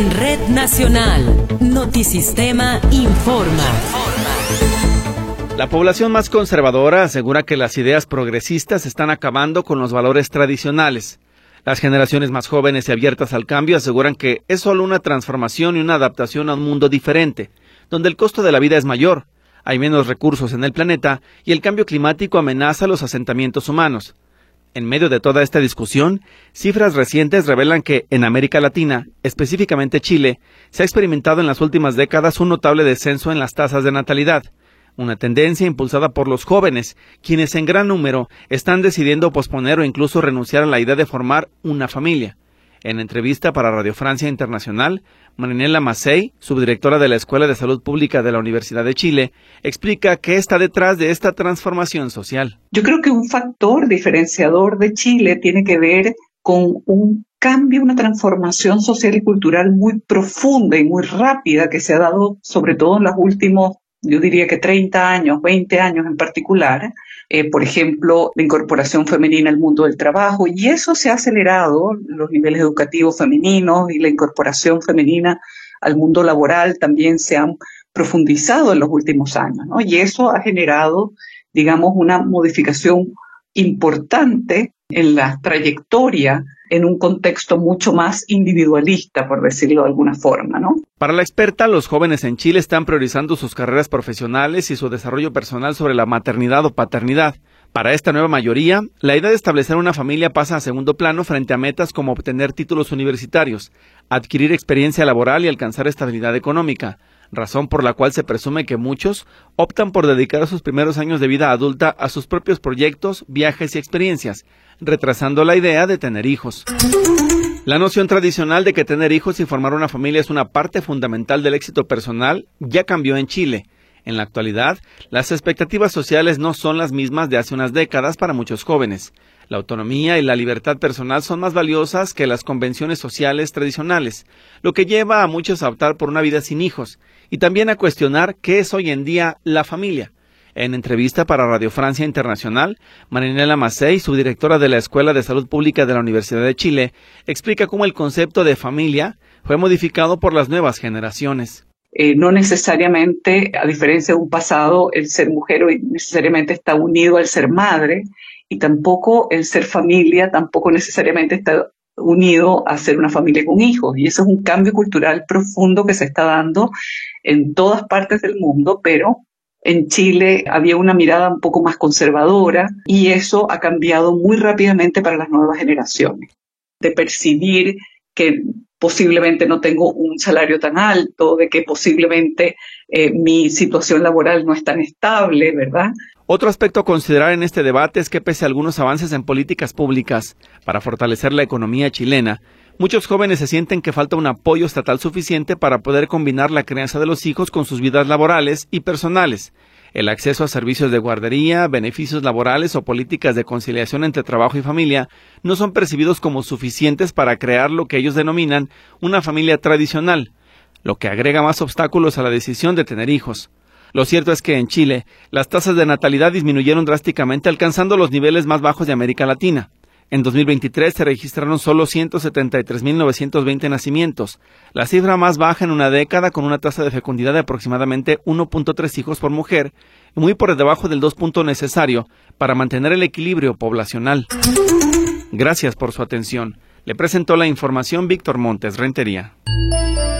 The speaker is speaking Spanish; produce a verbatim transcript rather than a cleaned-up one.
En Red Nacional, Notisistema informa. La población más conservadora asegura que las ideas progresistas están acabando con los valores tradicionales. Las generaciones más jóvenes y abiertas al cambio aseguran que es solo una transformación y una adaptación a un mundo diferente, donde el costo de la vida es mayor, hay menos recursos en el planeta y el cambio climático amenaza los asentamientos humanos. En medio de toda esta discusión, cifras recientes revelan que en América Latina, específicamente Chile, se ha experimentado en las últimas décadas un notable descenso en las tasas de natalidad, una tendencia impulsada por los jóvenes, quienes en gran número están decidiendo posponer o incluso renunciar a la idea de formar una familia. En entrevista para Radio Francia Internacional, Marinela Macei, subdirectora de la Escuela de Salud Pública de la Universidad de Chile, explica qué está detrás de esta transformación social. Yo creo que un factor diferenciador de Chile tiene que ver con un cambio, una transformación social y cultural muy profunda y muy rápida que se ha dado sobre todo en los últimos, yo diría que treinta años, veinte años en particular. Eh, por ejemplo, la incorporación femenina al mundo del trabajo, y eso se ha acelerado, los niveles educativos femeninos y la incorporación femenina al mundo laboral también se han profundizado en los últimos años, ¿no? Y eso ha generado, digamos, una modificación importante en la trayectoria en un contexto mucho más individualista, por decirlo de alguna forma, ¿no? Para la experta, los jóvenes en Chile están priorizando sus carreras profesionales y su desarrollo personal sobre la maternidad o paternidad. Para esta nueva mayoría, la idea de establecer una familia pasa a segundo plano frente a metas como obtener títulos universitarios, adquirir experiencia laboral y alcanzar estabilidad económica, razón por la cual se presume que muchos optan por dedicar sus primeros años de vida adulta a sus propios proyectos, viajes y experiencias, retrasando la idea de tener hijos. La noción tradicional de que tener hijos y formar una familia es una parte fundamental del éxito personal ya cambió en Chile. En la actualidad, las expectativas sociales no son las mismas de hace unas décadas para muchos jóvenes. La autonomía y la libertad personal son más valiosas que las convenciones sociales tradicionales, lo que lleva a muchos a optar por una vida sin hijos y también a cuestionar qué es hoy en día la familia. En entrevista para Radio Francia Internacional, Marinela Macei, subdirectora de la Escuela de Salud Pública de la Universidad de Chile, explica cómo el concepto de familia fue modificado por las nuevas generaciones. Eh, no necesariamente, a diferencia de un pasado, el ser mujer hoy necesariamente está unido al ser madre, y tampoco el ser familia tampoco necesariamente está unido a ser una familia con hijos. Y eso es un cambio cultural profundo que se está dando en todas partes del mundo, pero en Chile había una mirada un poco más conservadora y eso ha cambiado muy rápidamente para las nuevas generaciones. De percibir que posiblemente no tengo un salario tan alto, de que posiblemente eh, mi situación laboral no es tan estable, ¿verdad? Otro aspecto a considerar en este debate es que pese a algunos avances en políticas públicas para fortalecer la economía chilena, muchos jóvenes se sienten que falta un apoyo estatal suficiente para poder combinar la crianza de los hijos con sus vidas laborales y personales. El acceso a servicios de guardería, beneficios laborales o políticas de conciliación entre trabajo y familia no son percibidos como suficientes para crear lo que ellos denominan una familia tradicional, lo que agrega más obstáculos a la decisión de tener hijos. Lo cierto es que en Chile, las tasas de natalidad disminuyeron drásticamente, alcanzando los niveles más bajos de América Latina. En dos mil veintitrés se registraron solo ciento setenta y tres mil novecientos veinte nacimientos, la cifra más baja en una década, con una tasa de fecundidad de aproximadamente uno punto tres hijos por mujer, muy por debajo del dos puntos necesario para mantener el equilibrio poblacional. Gracias por su atención. Le presentó la información Víctor Montes Rentería.